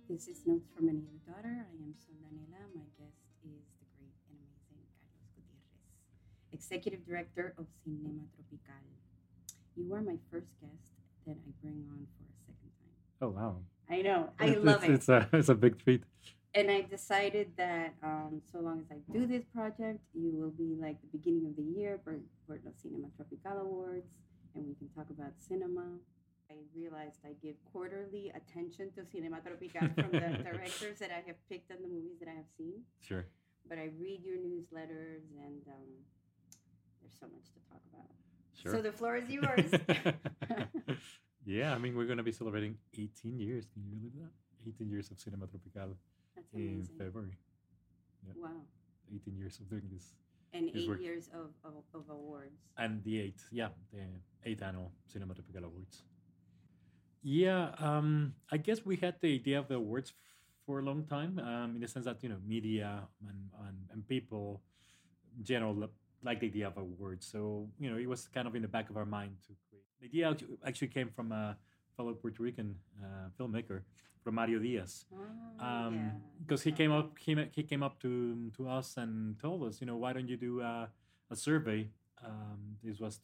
This is Notes from a Native Daughter. I am Son Daniela. My guest is the great and amazing Carlos Gutierrez, Executive Director of Cinema Tropical. You are my first guest that I bring on for a second time. Oh wow, I know, I it's love it's, it. it's a it's a big treat. And I decided that so long as I do this project, you will be like the beginning of the year for the Cinema Tropical Awards, and we can talk about cinema. I realized I give quarterly attention to Cinema Tropical from the directors that I have picked and the movies that I have seen. Sure, But I read your newsletters, and there's so much to talk about. sure. So the floor is yours. Yeah, I mean we're gonna be celebrating 18 years. Can you believe that? 18 years of Cinema Tropical That's in amazing. February. Yeah, Wow. 18 years of doing this And this eight work, years of awards. and the eighth annual Cinema Tropical Awards. Yeah, I guess we had the idea of the awards for a long time, in the sense that media and people in general like the idea of awards. So it was kind of in the back of our mind to create. The idea actually came from a fellow Puerto Rican filmmaker, from Mario Diaz, Oh, yeah. because he came up to us and told us, why don't you do a survey? This was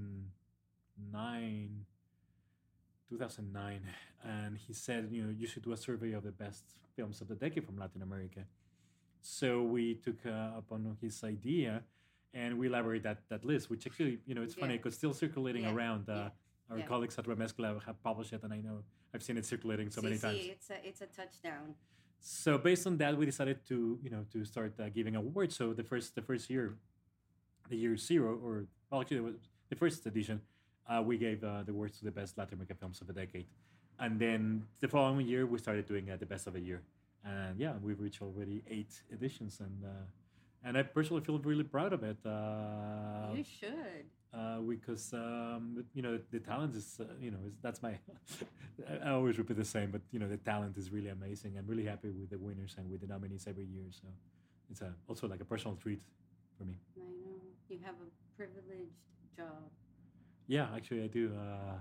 2009 2009, and he said, you should do a survey of the best films of the decade from Latin America. So we took upon his idea, and we elaborated that list, which actually, it's funny Yeah. because still circulating Yeah. around. Yeah. Our Yeah. colleagues at Remezcla have published it, and I know I've seen it circulating so See, many see, times. it's a touchdown. So based on that, we decided to start giving awards. So the first year, the year zero, or well, actually, it was the first edition, we gave the awards to the best Latin American films of the decade, and then the following year we started doing the best of the year, and yeah, we've reached already 8 editions, and I personally feel really proud of it. You should. Because the talent is that's my I always repeat the same, but the talent is really amazing. I'm really happy with the winners and with the nominees every year, so it's also like a personal treat for me. I know you have a privileged job. Yeah, actually I do.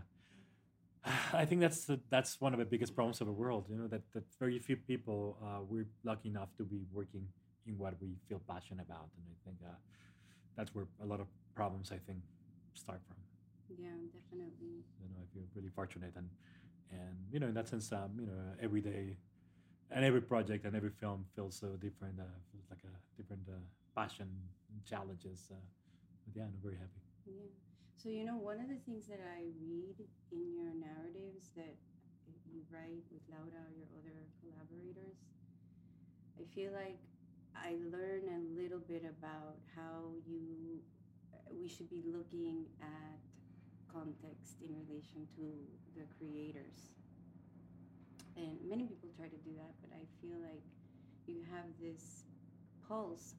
I think that's one of the biggest problems of the world, that very few people we're lucky enough to be working in what we feel passionate about, and I think that's where a lot of problems, I think, start from. Yeah, definitely. I feel really fortunate, and in that sense, every day and every project and every film feels so different. Feels like a different passion and challenges. But yeah, I'm very happy. Yeah. So one of the things that I read in your narratives that you write with Laura, your other collaborators, I feel like I learn a little bit about how we should be looking at context in relation to the creators. And many people try to do that, but I feel like you have this pulse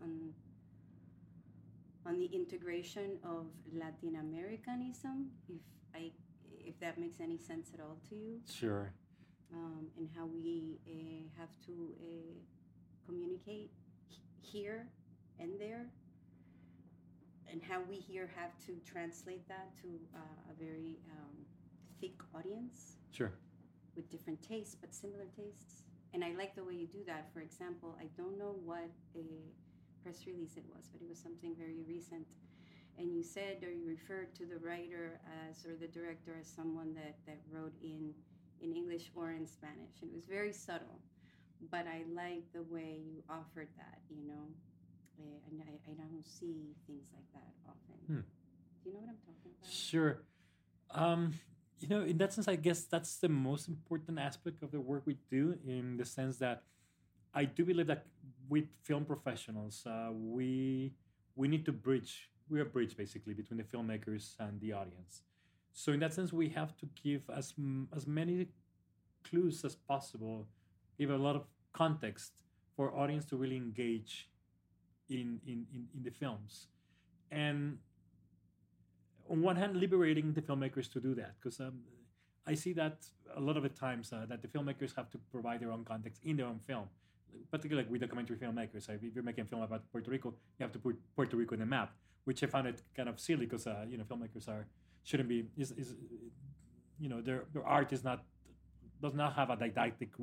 on the integration of Latin Americanism, if that makes any sense at all to you, Sure. and how we have to communicate here and there, and how we here have to translate that to a very thick audience Sure. with different tastes but similar tastes. And I like the way you do that. For example, I don't know what a press release it was, but it was something very recent. And you said, or you referred to the writer as, or the director as, someone that wrote in English or in Spanish. And it was very subtle, but I like the way you offered that, and I don't see things like that often. Hmm. Do you know what I'm talking about? Sure. Um, in that sense, I guess that's the most important aspect of the work we do, in the sense that I do believe that with film professionals, we need to bridge. We're a bridge basically between the filmmakers and the audience. So in that sense, we have to give as many clues as possible, give a lot of context for audience to really engage in the films, and on one hand, liberating the filmmakers to do that, because I see that a lot of the times that the filmmakers have to provide their own context in their own film, particularly with documentary filmmakers. If you're making a film about Puerto Rico, you have to put Puerto Rico in the map, which I found it kind of silly, because filmmakers shouldn't be is their art is not does not have a didactic role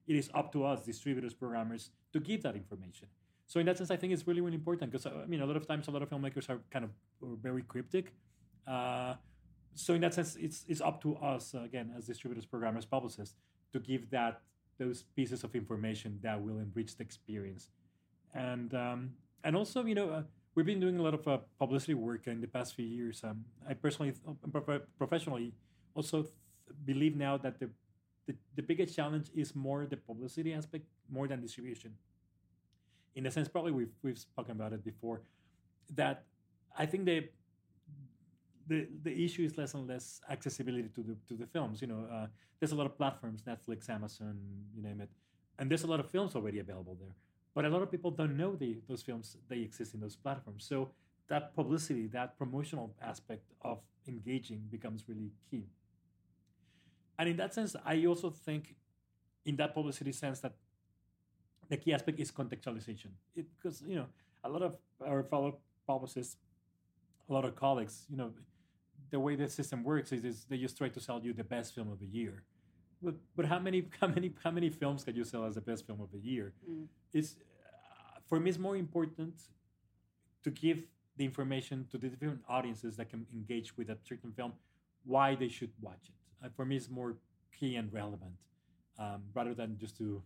it is up to us, distributors, programmers, to give that information. So in that sense, I think it's really, really important because I mean, a lot of times, a lot of filmmakers are kind of very cryptic. Uh, so in that sense, it's up to us again as distributors, programmers, publicists to give that those pieces of information that will enrich the experience. And also, we've been doing a lot of publicity work in the past few years. I personally, professionally, also believe now that the biggest challenge is more the publicity aspect more than distribution. In a sense, probably we've spoken about it before. That I think the issue is less and less accessibility to the films. There's a lot of platforms, Netflix, Amazon, you name it, and there's a lot of films already available there. But a lot of people don't know those films they exist in those platforms. So that publicity, that promotional aspect of engaging becomes really key. And in that sense, I also think, in that publicity sense, that the key aspect is contextualization. Because a lot of our fellow publicists, a lot of colleagues, the way the system works is they just try to sell you the best film of the year. But how many films can you sell as the best film of the year? Mm. It's For me, it's more important to give the information to the different audiences that can engage with a certain film, why they should watch it. For me, it's more key and relevant, rather than just to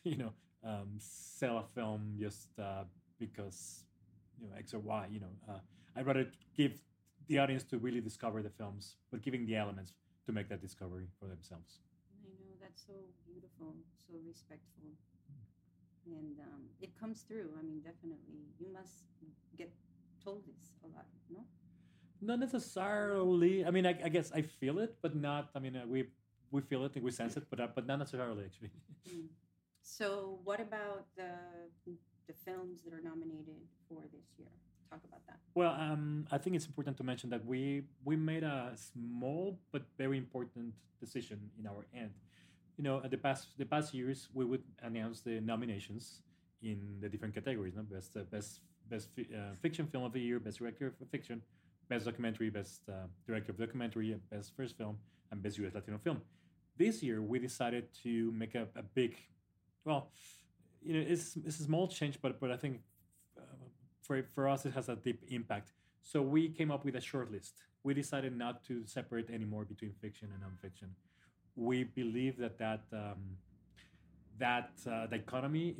sell a film just because X or Y. I'd rather give the audience to really discover the films, but giving the elements to make that discovery for themselves. I know that's so beautiful, so respectful, and it comes through. I mean, definitely, you must get told this a lot, no? Not necessarily. I mean, I guess I feel it, but not. I mean, we feel it and we sense it, but not necessarily actually. Mm. So, what about the films that are nominated for this year? Talk about that. Well, I think it's important to mention that we made a small but very important decision in our end. At the past years, we would announce the nominations in the different categories. No? Best fiction film of the year, best director of fiction, best documentary, best director of documentary, best first film, and best U.S. Latino film. This year, we decided to make a big, well, it's a small change, but I think for us it has a deep impact. So we came up with a short list. We decided not to separate anymore between fiction and nonfiction. We believe that dichotomy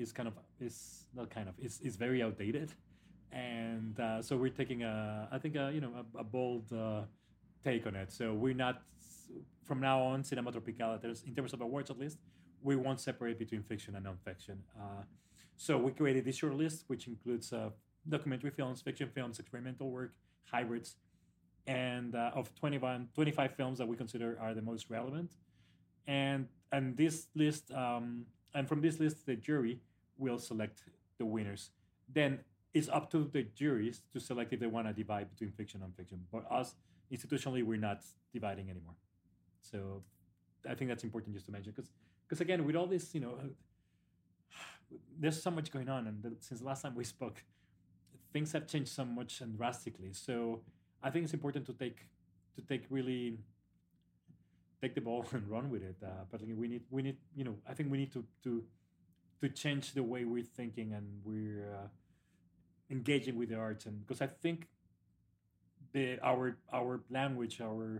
is very outdated, and so we're taking a bold take on it. So we're not, from now on, Cinema Tropical, in terms of awards at least, we won't separate between fiction and nonfiction. So we created this short list, which includes documentary films, fiction films, experimental work, hybrids, and of 25 films that we consider are the most relevant. And this list, and from this list, the jury will select the winners. Then it's up to the juries to select if they want to divide between fiction and nonfiction. But us, institutionally, we're not dividing anymore. So I think that's important just to mention, because again, with all this, there's so much going on, and since the last time we spoke, things have changed so much and drastically. So I think it's important to really take the ball and run with it. But we need, I think we need to change the way we're thinking and we're engaging with the arts, and because I think our language,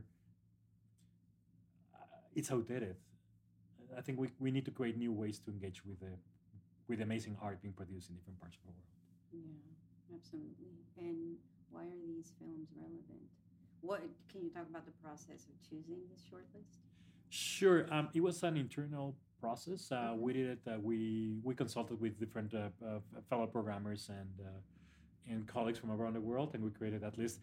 it's outdated. I think we need to create new ways to engage with amazing art being produced in different parts of the world. Yeah, absolutely. And why are these films relevant? What can you talk about the process of choosing this short list? Sure. It was an internal process. We did it. We consulted with different fellow programmers and colleagues from around the world, and we created that list.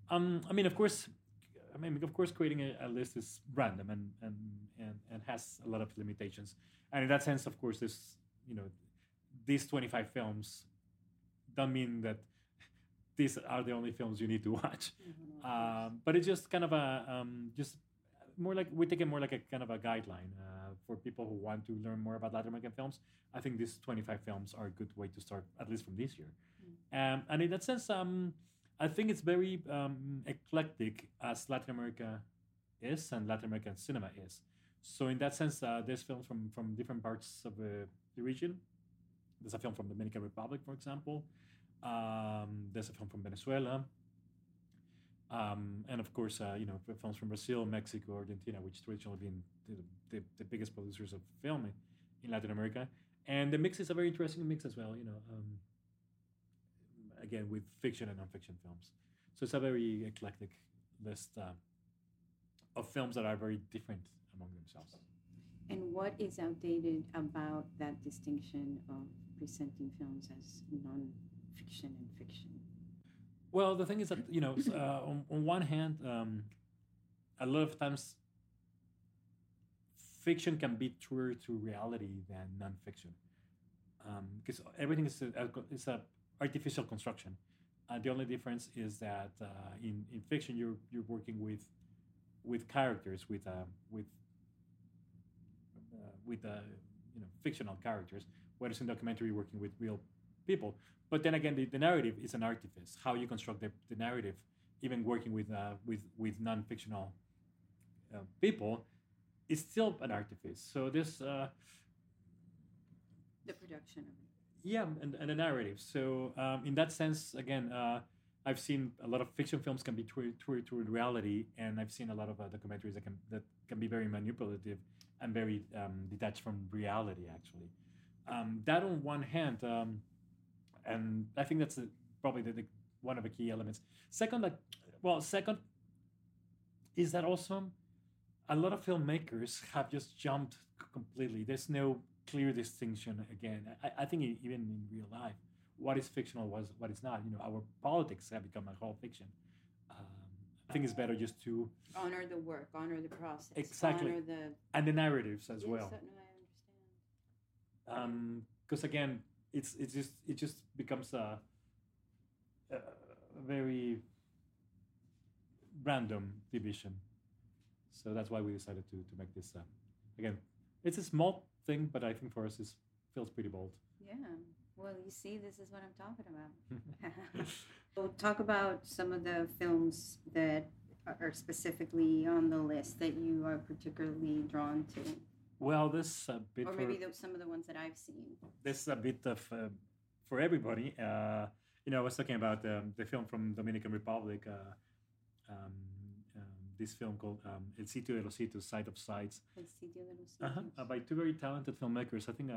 Of course, creating a list is random and has a lot of limitations. And in that sense, of course, these 25 films don't mean that these are the only films you need to watch. But it's just kind of just more like, we take it more like a kind of a guideline for people who want to learn more about Latin American films. I think these 25 films are a good way to start, at least from this year. And in that sense, I think it's very eclectic as Latin America is and Latin American cinema is. So in that sense, there's films from different parts of the region. There's a film from the Dominican Republic, for example. There's a film from Venezuela, and of course, films from Brazil, Mexico, Argentina, which traditionally been the biggest producers of film in Latin America. And the mix is a very interesting mix as well. Again with fiction and nonfiction films. So it's a very eclectic list of films that are very different among themselves. And what is outdated about that distinction of presenting films as non-fiction and fiction? Well, the thing is that on one hand, a lot of times fiction can be truer to reality than nonfiction, because everything is a artificial construction. The only difference is that in fiction you're working with characters with fictional characters, whereas in documentary you're working with real people. But then again, the narrative is an artifice. How you construct the narrative, even working with non-fictional people, is still an artifice. So this The production of it. yeah, and the narrative. So in that sense, again, I've seen a lot of fiction films can be true to reality, and I've seen a lot of documentaries that can be very manipulative and very detached from reality. Actually, that on one hand, and I think that's probably one of the key elements. Second is that also a lot of filmmakers have just jumped completely. There's no clear distinction again. I think even in real life, what is fictional, what is not. Our politics have become a whole fiction. I think it's better just to Honor the work, honor the process, exactly, honor the and the narratives as yes, well. no, I understand. Because again, it just becomes a very random division. So that's why we decided to make this. Again, it's a small thing, but I think for us it feels pretty bold. Yeah. Well, you see, this is what I'm talking about. We'll talk about some of the films that are specifically on the list that you are particularly drawn to, Well, this a bit or for maybe some of the ones that I've seen. this is a bit of for everybody. I was talking about the film from Dominican Republic. This film called El Sitio de los Sitios, Site of Sites, El Sitio de los uh-huh, Sitios. by two very talented filmmakers. I think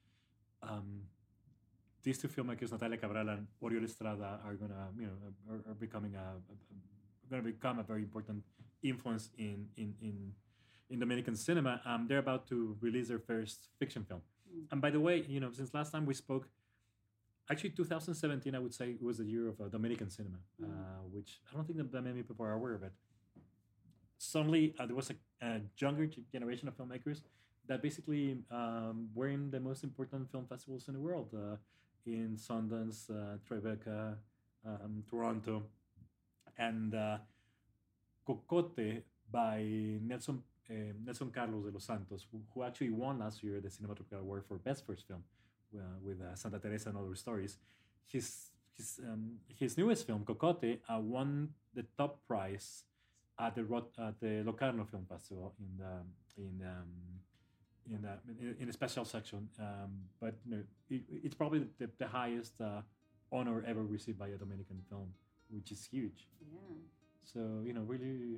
these two filmmakers, Natalia Cabral and Oriol Estrada, are gonna, are becoming gonna become a very important influence in Dominican cinema. They're about to release their first fiction film. And by the way, since last time we spoke, actually 2017, I would say it was the year of Dominican cinema, which I don't think that many people are aware of it. Suddenly, there was a younger generation of filmmakers that basically were in the most important film festivals in the world, in Sundance, Tribeca, Toronto, and Cocote by Nelson Carlos de los Santos, who actually won last year the Cinematography Award for Best First Film with Santa Teresa and Other Stories. His newest film, Cocote, won the top prize at the Locarno Film Festival in the special section. But it's probably the highest honor ever received by a Dominican film, which is huge. Yeah. So really,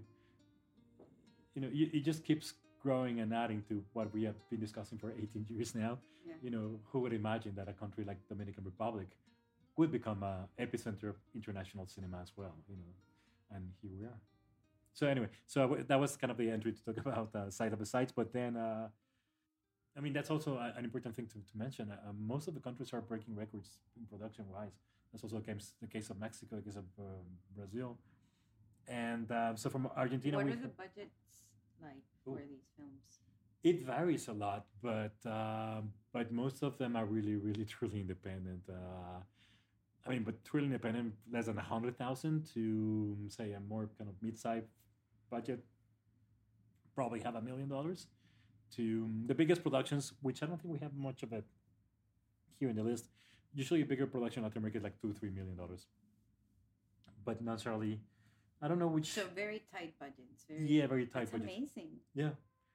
it just keeps growing and adding to what we have been discussing for 18 years now. Yeah. Who would imagine that a country like Dominican Republic would become a epicenter of international cinema as well? And here we are. So anyway, that was kind of the entry to talk about Site of the Sites. But then, that's also an important thing to mention. Most of the countries are breaking records in production-wise. That's also the case of Mexico, the case of Brazil. And so from Argentina, What are the budgets like for these films? It varies a lot, but most of them are really, really, truly independent. But truly independent, less than 100,000 to say a more kind of mid-sized budget, probably have $1 million. To the biggest productions, which I don't think we have much of it here in the list. Usually, a bigger production in Latin America is like $2-3 million, but not necessarily. I don't know which. So very tight budgets. Very tight That's budgets. amazing. Yeah,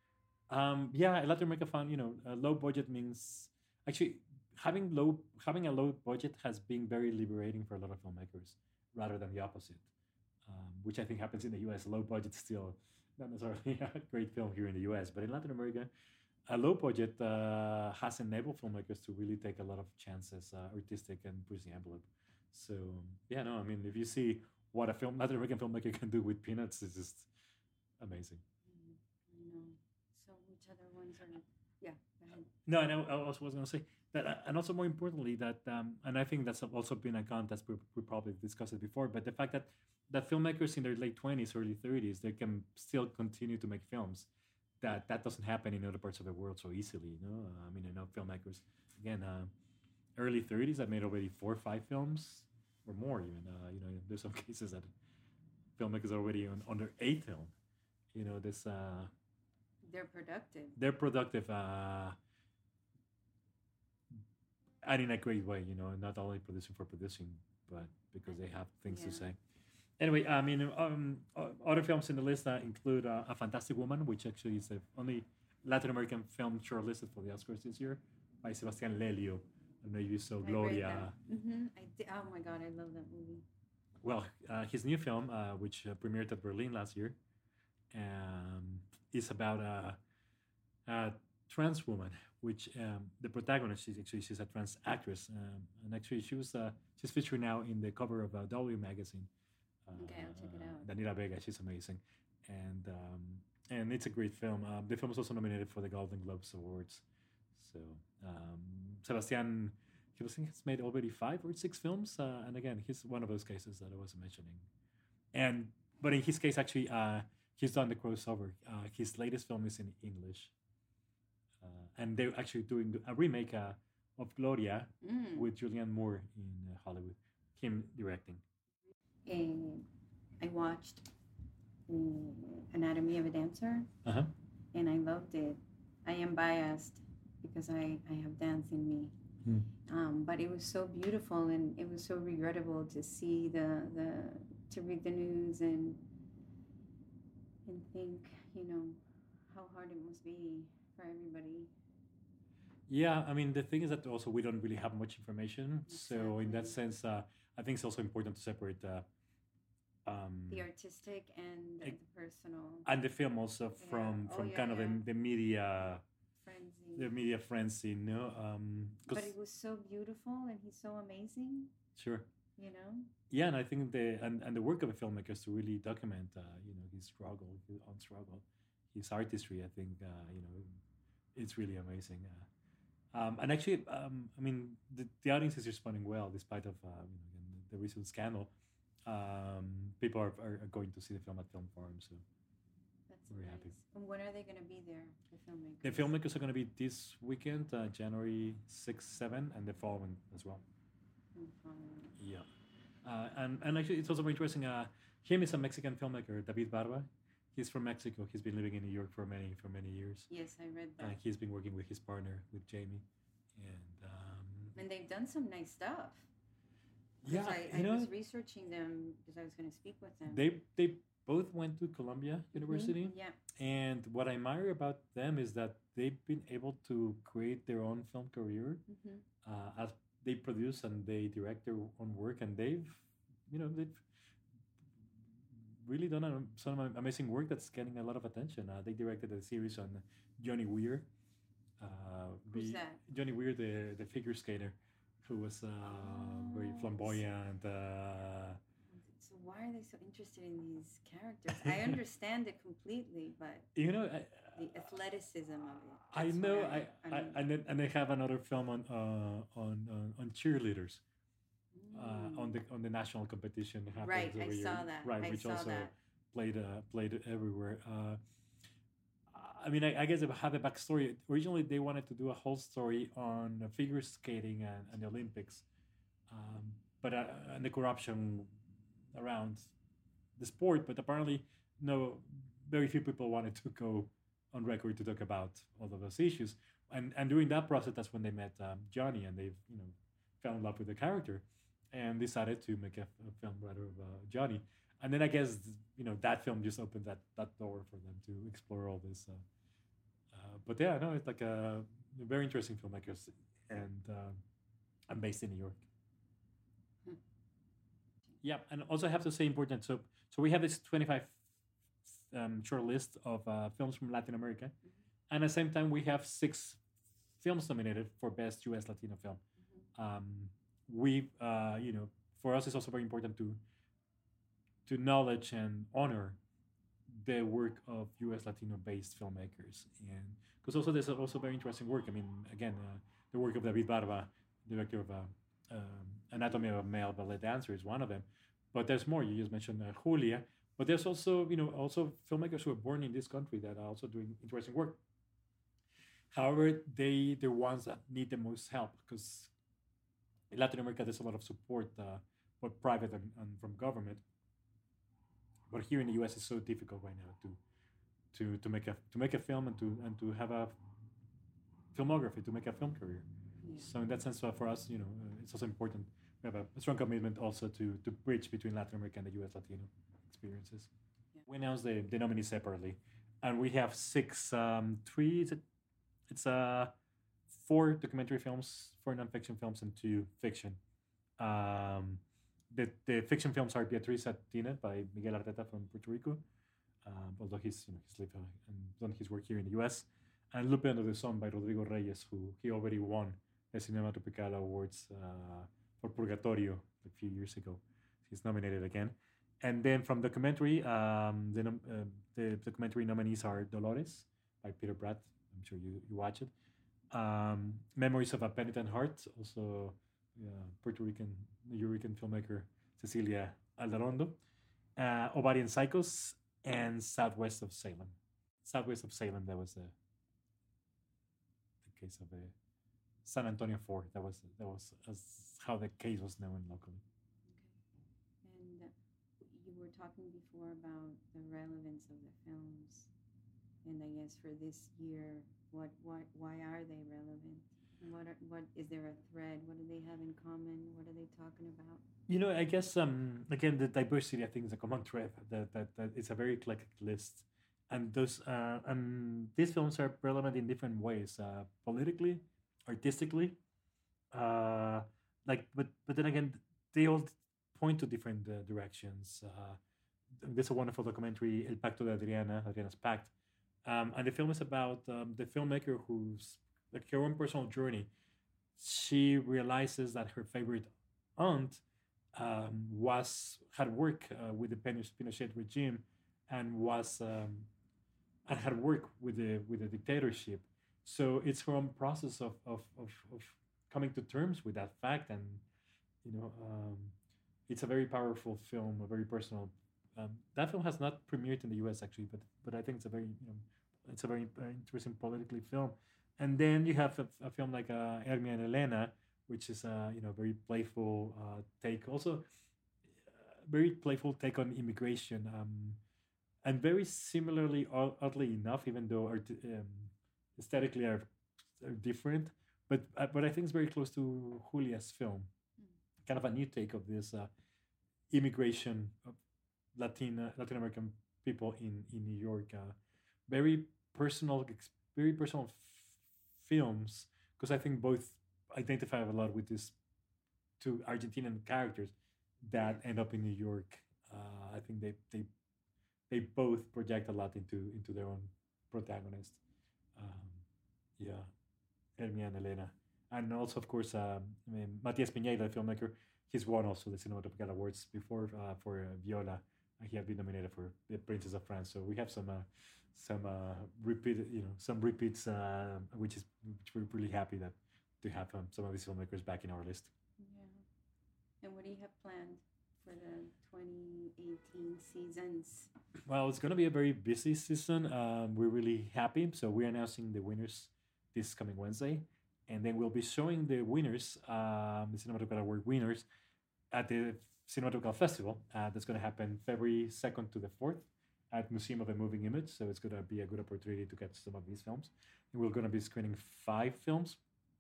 Yeah, Latin America found, low budget means actually having a low budget has been very liberating for a lot of filmmakers rather than the opposite, which I think happens in the U.S. Low budget still not necessarily a great film here in the U.S., but in Latin America, a low budget has enabled filmmakers to really take a lot of chances, artistic and push the envelope. So yeah, no, I mean, if you see what a Latin American filmmaker can do with peanuts, it's just amazing. I know. So which other ones are? Yeah, go ahead. No, and I also was going to say that, and also more importantly, that, and I think that's also been a contest we probably discussed it before, but the fact that filmmakers in their late 20s, early 30s, they can still continue to make films. That doesn't happen in other parts of the world so easily. I mean, I know filmmakers again, early 30s that made already 4 or 5 films or more even. There's some cases that filmmakers are already on their 8th film. This They're productive. they're productive, and in a great way. Not only producing for producing, but because they have things to Yeah. say. Anyway, I mean, other films in the list include A Fantastic Woman, which actually is the only Latin American film shortlisted for the Oscars this year, by Sebastián Lelio. I don't know if you saw I read Gloria. that. Mm-hmm. I did. Oh my god, I love that movie. Well, his new film, which premiered at Berlin last year, is about a trans woman, which the protagonist she's a trans actress, and actually she's featured now in the cover of W magazine. Okay, I'll check it out. Daniela Vega, she's amazing, and it's a great film. The film was also nominated for the Golden Globes Awards. So Sebastian, he's made already 5 or 6 films, and again, he's one of those cases that I was mentioning. But in his case, actually, he's done the crossover. His latest film is in English, and they're actually doing a remake of Gloria with Julianne Moore in Hollywood, him directing. I watched Anatomy of a Dancer, Uh-huh. and I loved it. I am biased because I have dance in me. But it was so beautiful, and it was so regrettable to see to read the news and think, how hard it must be for everybody. Yeah, I mean, the thing is that also we don't really have much information. So in that Exactly. sense, I think it's also important to separate The artistic and the personal and the film also Yeah. from Oh, from yeah, kind of yeah. the media frenzy. the media frenzy, But 'cause- it was so beautiful, and he's so amazing. sure. You know. Yeah, and I think and the work of a filmmaker is to really document, his struggle, his own struggle, his artistry. I think, it's really amazing. And actually, I mean, the audience is responding well despite of again, the recent scandal. People are going to see the film at Film Forum, so That's very nice. happy. And when are they going to be there, the filmmakers? The filmmakers are going to be this weekend, January 6, 7, and the following as well. Yeah. And actually, it's also very interesting. Him is a Mexican filmmaker, David Barba. He's from Mexico. He's been living in New York for many years. Yes, I read that. And he's been working with his partner, with Jamie. And they've done some nice stuff. 'Cause Yeah, I was researching them because I was going to speak with them. they both went to Columbia University. Yeah. And what I admire about them is that they've been able to create their own film career, as they produce and they direct their own work, and they've really done some amazing work that's getting a lot of attention. They directed a series on Johnny Weir. Who's that? Johnny Weir, the figure skater, who was very flamboyant. So why are they so interested in these characters? I understand it completely, but You know, the athleticism of it. I that's know. what And they have another film on cheerleaders. On the national competition that happens Right, I every year. saw that. Right, I which saw also that. played everywhere. I mean, I guess they have a backstory. Originally, they wanted to do a whole story on figure skating and the Olympics, but and the corruption around the sport. But apparently, no, very few people wanted to go on record to talk about all of those issues. And during that process, that's when they met Johnny, and they fell in love with the character, and decided to make a film rather of Johnny. And then I guess that film just opened that door for them to explore all this But yeah, no, it's like a very interesting filmmakers, and I'm based in New York. Hmm. Yeah, and also I have to say important. So we have this 25 short list of films from Latin America, and at the same time we have 6 films nominated for best U.S. Latino film. Um, we, for us, it's also very important to acknowledge and honor the work of U.S. Latino-based filmmakers, and because also there's also very interesting work. I mean, again, the work of David Barba, director of Anatomy of a Male Ballet Dancer, is one of them. But there's more. You just mentioned Julia, but there's also also filmmakers who are born in this country that are also doing interesting work. However, they're ones that need the most help because in Latin America there's a lot of support, both private and from government. But here in the U.S. it's so difficult right now to make a film and to have a filmography, to make a film career. Yeah. So in that sense, for us, it's also important. We have a strong commitment also to bridge between Latin America and the U.S. Latino experiences. Yeah. We announced the nominees separately, and we have 6, three. It's 4 documentary films, 4 nonfiction films, and 2 fiction. Um, the fiction films are Beatriz Atina by Miguel Arteta from Puerto Rico, although he's lived and done his work here in the U.S. And Lupe Under the Sun by Rodrigo Reyes, who he already won the Cinema Tropical Awards for Purgatorio a few years ago. He's nominated again. And then from documentary, the documentary nominees are Dolores by Peter Pratt. I'm sure you watch it. Memories of a Penitent Heart, also Puerto Rican filmmaker Cecilia Aldarondo. Ovarian Psychos, and Southwest of Salem. Southwest of Salem, that was the case of the San Antonio Four. That was as how the case was known locally. Okay. And you were talking before about the relevance of the films, and I guess for this year, why are they relevant? What is there a thread? What do they have in common? What are they talking about? I guess again the diversity I think is a common thread. That it's a very eclectic list, and these films are relevant in different ways, politically, artistically, uh, but then again they all point to different directions. There's a wonderful documentary El Pacto de Adriana's Pact, and the film is about the filmmaker who's like her own personal journey. She realizes that her favorite aunt had worked with the Pinochet regime and had worked with the dictatorship. So it's her own process of coming to terms with that fact, and you know um, it's a very powerful film, a very personal. That film has not premiered in the U.S. actually, but I think it's a very interesting politically film. And then you have a film like Hermia and Elena, which is a very playful take, also very playful take on immigration, and very similarly, oddly enough, even though aesthetically are different, but I think it's very close to Julia's film, kind of a new take of this immigration of Latin American people in New York. Very personal, very personal films, because I think both identify a lot with these 2 Argentinian characters that end up in New York. I think they both project a lot into their own protagonist. Um, yeah, Hermia and Elena, and also of course Matias Piñeira, the filmmaker. He's won also the Cinematographic Awards before for Viola. He had been nominated for The Princess of France. So we have some some repeats, which we're really happy that to have some of these filmmakers back in our list. Yeah. And what do you have planned for the 2018 seasons? Well, it's going to be a very busy season. We're really happy. So we're announcing the winners this coming Wednesday, and then we'll be showing the winners, the Cinematographic Award winners, at the Cinematographic Festival. That's going to happen February 2nd to the 4th at Museum of the Moving Image. So it's going to be a good opportunity to get some of these films. And we're going to be screening 5 films.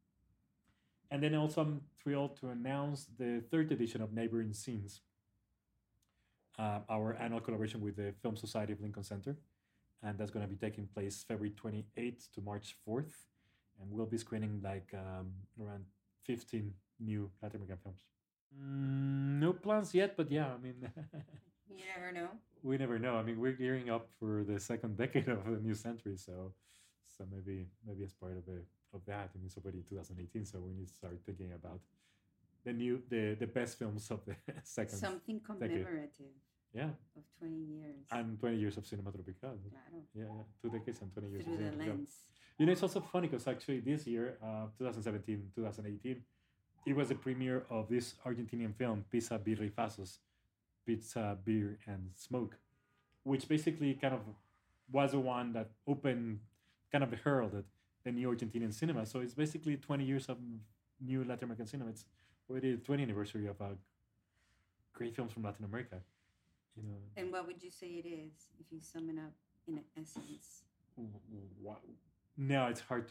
And then also I'm thrilled to announce the 3rd edition of Neighboring Scenes, our annual collaboration with the Film Society of Lincoln Center. and that's going to be taking place February 28th to March 4th, and we'll be screening like around 15 new Latin American films. No plans yet, but yeah, I mean, You never know. we never know. I mean, we're gearing up for the second decade of the new century, so maybe as part of that, I mean, it's already 2018, so we need to start thinking about the best films of the second Something decade. commemorative Yeah, of 20 years. and 20 years of Cinema Tropical. Claro. Yeah, 2 decades and 20 years Through of the Cinema Tropical. lens. You know, it's also funny because actually this year, 2017, 2018, it was the premiere of this Argentinian film, Pizza, Beer y Fasos, Pizza, Beer, and Smoke, which basically kind of was the one that opened, kind of heralded the new Argentinian cinema. So it's basically 20 years of new Latin American cinema. It's already the 20th anniversary of great films from Latin America. You know, And what would you say it is if you sum it up in essence? now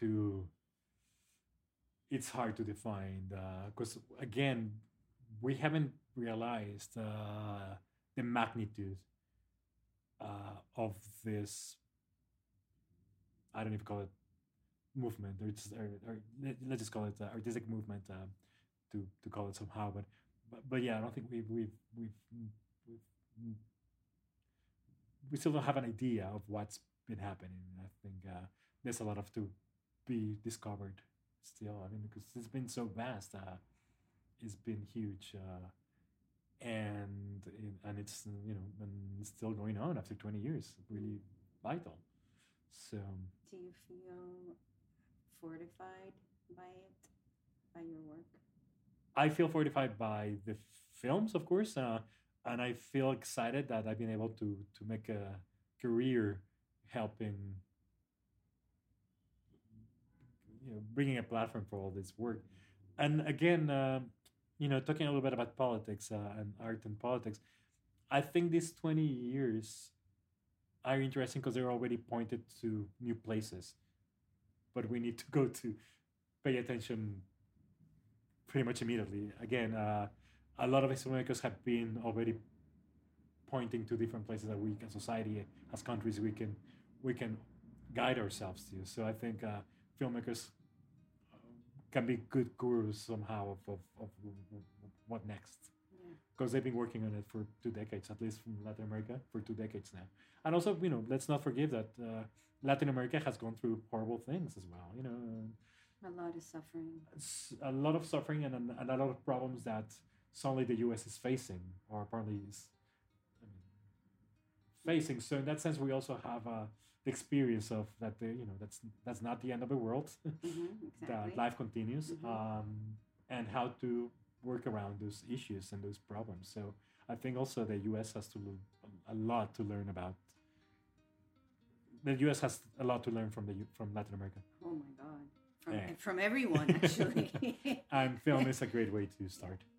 it's hard to define because again we haven't realized the magnitude of this. I don't even call it movement, or let's just call it artistic movement to call it somehow. But yeah, I don't think we still don't have an idea of what's been happening. I think there's a lot of to be discovered still. I mean, because it's been so vast, it's been huge, and it's and it's still going on after 20 years. Really vital. So Do you feel fortified by it, by your work? I feel fortified by the films, of course, and I feel excited that I've been able to make a career helping, bringing a platform for all this work. And again, talking a little bit about politics and art and politics, I think these 20 years are interesting because they're already pointed to new places, but we need to go to pay attention pretty much immediately. Again, a lot of filmmakers have been already pointing to different places that we, as society, as countries, we can guide ourselves to. So I think filmmakers can be good gurus somehow of what next, Yeah. because they've been working on it for 2 decades, at least from Latin America, for 2 decades now. And also, let's not forget that Latin America has gone through horrible things as well. A lot of suffering. It's a lot of suffering and a lot of problems that suddenly the U.S. is facing, or apparently is facing. So in that sense, we also have the experience of that. That's not the end of the world. Exactly. That life continues, Mhm. and how to work around those issues and those problems. So I think also the U.S. has to a lot to learn about. The U.S. has a lot to learn from Latin America, Oh my God. From Yeah. from everyone actually. and film is a great way to start.